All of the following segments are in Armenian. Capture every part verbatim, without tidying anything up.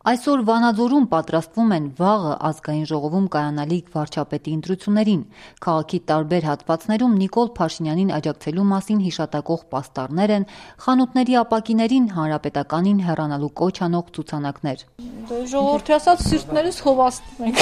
Այսօր Վանաձորում պատրաստվում են վաղը ազգային ժողովում կայանալիք վարչապետի ընտրություններին։ Քաղաքի տարբեր հատվածներում Նիկոլ Փաշինյանին աջակցելու մասին հիշատակող պաստառներ են, խանութների ապակիներին հանրապետականին հեռանալու կոչ անող ցուցանակներ։ Ժողովրդի ասած սիրտներս հովաստում ենք։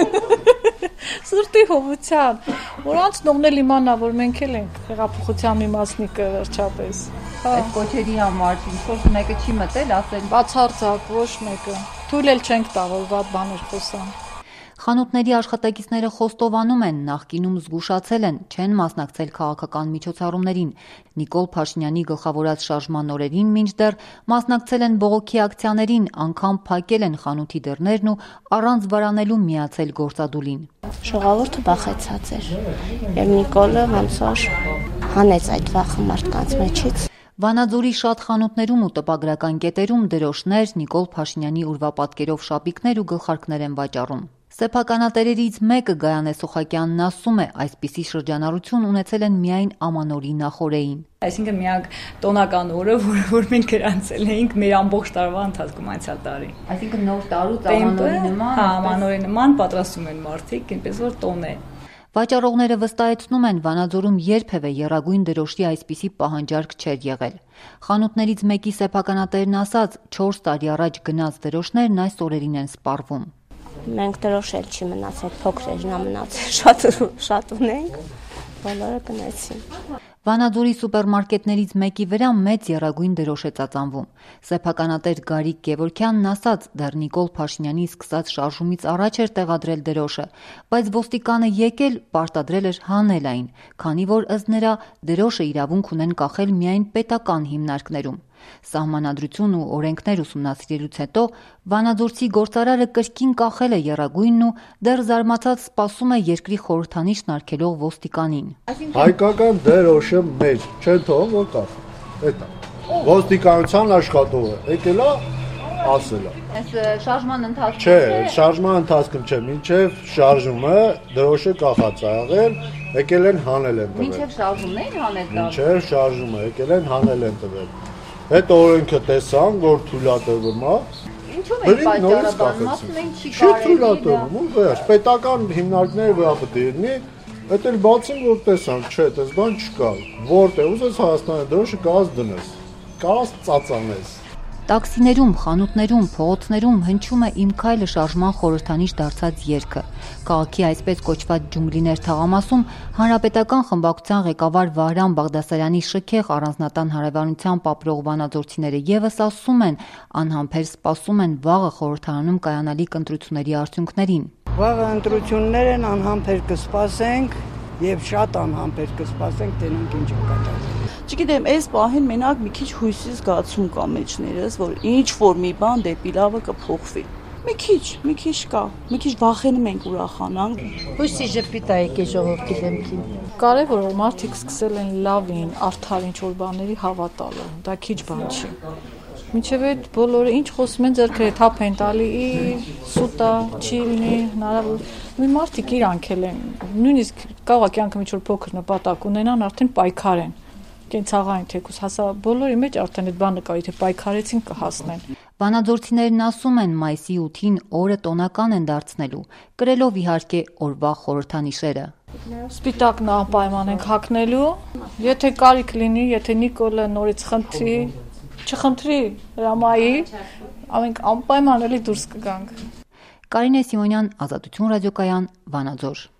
Սրտի հովության, որ անցնողն էլ իմանա, որ մենք էլ ենք հեղափոխության մի մասնիկը վերջապես։ Այդ կոչերի համար ինչ-որ մեկը չի մտել, ասել բացարձակ ոչ մեկը։ Թույլ էլ չենք տա, որ վատ բաներ խոսան։ Խանութների աշխատակիցները խոստովանում են, նախկինում զգուշացել են, չեն մասնակցել քաղաքական միջոցառումներին։ Նիկոլ Փաշինյանի գլխավորած շարժման օրերին մինչդեռ մասնակցել են բողոքի ակցիաներին, անգամ փակել են խանութի դռներն ու առանց վարանելու միացել գործադուլին։ Ժողովուրդը վախեցած էր, եւ Նիկոլը ոնց որ հանեց այդ վախը մարդկանց մեջից։ Վանաձորի շատ խանութներում ու տպագրական կետերում դրոշներ, Նիկոլ Փաշինյանի ուրվապատկերով շապիկներ ու գլխարկներ են վաճառում։ Սեփականատերերից մեկը Գայանե Սոխակյանն ասում է, այսպիսի շրջանառություն ունեցել են միայն Ամանորի նախօրեին։ Այսինքն միակ տոնական օրը, որը որ մենք գրանցել էինք մեր ամբողջ տարվա ընթացքում անցյալ տարի։ Այսինքն նոր տարուց Ամանորի նման, հա, Ամանորի նման պատրաստում են մարդիկ, այնպես որ տոն է։ Վաճառողները վստահեցնում են, Վանաձորում երբևէ եռագույն դրոշի այսպիսի պահանջարկ չէր եղել։ Խանութներից մեկի սեփականատերն ասաց, չորս տարի առաջ գնած դրոշներն այս օրերին են սպառվում։ Մենք դրոշ էլ չի մնացել, փոքրերն ա մնացել, շատ շատ ունենք, բոլորը գնացին։ Վանաձորի սուպերմարկետներից մեկի վրա մեծ եռագույն դրոշ է ծածանվում։ Սեփականատեր Գարիկ Գևորգյանն ասաց, դեռ Նիկոլ Փաշինյանի սկսած շարժումից առաջ էր տեղադրել դրոշը, բայց ոստիկանը եկել պարտադրել էր հանել այն, քանի որ ըստ նրա դրոշը իրավունք ունեն կախել միայն պետական հիմնարկներում։ Սահմանադրություն ու օրենքներ ուսումնասիրելուց հետո Վանաձորցի գործարարը կրկին կախել է եռագույնն ու դեռ զարմացած սպասում է երկրի խորհրդանիշն արգելող ոստիկանին։ Հայկական դրոշը մեր չեն թողում որ կախ։ Էդ է։ Ոստիկանության աշխատողը եկել է ասել է։ Այս շարժման ընթացքում չէ, շարժման ընթացքում չէ, մինչև շարժումը դրոշը կախած ա եղել, եկել են հանել են տվել։ Մինչև շարժումն էին հանել տալ։ Մինչև շարժումը եկել են հանել են տվել։ Այդ օրենքը տեսան, որ թույլատրվում է։ Ինչու՞ է պատճառաբանում, ասում են չի կարելի։ Չի թույլատրվում, ու վերջ, պետական հիմնարկները վրա պետք է լինի, այդ էլ բացին որ տեսան, չէ, այդպես բան չկա։ Որտե՞ղ ուզես Հայաստանի դրոշը կաս դնես, կաս ծածանես։ Տաքսիներում, խանութներում, փողոցներում հնչում է Իմ քայլը շարժման խորհրդանիշ դարձած երգը։ Քաղաքի այսպես կոչված ջունգլիներ թաղամասում հանրապետական խմբակցության ղեկավար Վահրամ Բաղդասարյանի շքեղ առանձնատան հարևանությամբ ապրող վանաձորցիները եւս ասում են, անհամբեր սպասում են վաղը խորհրդարանում կայանալիք ընտրությունների արդյունքներին։ Վաղը ընտրություններ են, անհամբեր կսպասենք եւ շատ անհամբեր կսպասենք, տենանք ինչ կկատարվի։ Չգիտեմ, այս պահին մենակ մի քիչ հույսի զգացում կա մեջներս, որ ինչ որ մի բան դեպի լավը կփոխվի։ Մի քիչ, մի քիչ կա, մի քիչ վախենում ենք ուրախանանք։ Հույսի ժպիտ է եկել ժողովրդի դեմքին։ Կարևոր է մարդիկ սկսել են լավին, արդար ինչ որ բաների հավատալը, դա քիչ բան չի։ Մինչև այդ բոլորը ինչ խոսում են ձեռքերը թափ են տալի, սուտա, չի լինի, հնարավոր։ Մի մարդիկ իրանք էլ են, նույնիսկ կարող է կյանքը ինչ որ փոքր նպատակ ունենան, արդեն պայքար են։ Կենցաղային թեկուս հասա բոլորի մեջ արդեն այդ բանը կա, եթե պայքարեցին կհասնեն։ Վանաձորցիներն ասում են մայիսի ութին օրը տոնական են դարձնելու, կրելով իհարկե օրվա խորհրդանիշերը։ Սպիտակն անպայման ենք հագնելու, եթե կարիք լինի, եթե Նիկոլը նորից խնդրի, չխնդրի հրամայի, ամենք անպայման էլի դուրս կգանք։ Կարինե Սիմոնյան, Ազատություն ռադիոկայան, Վանաձոր։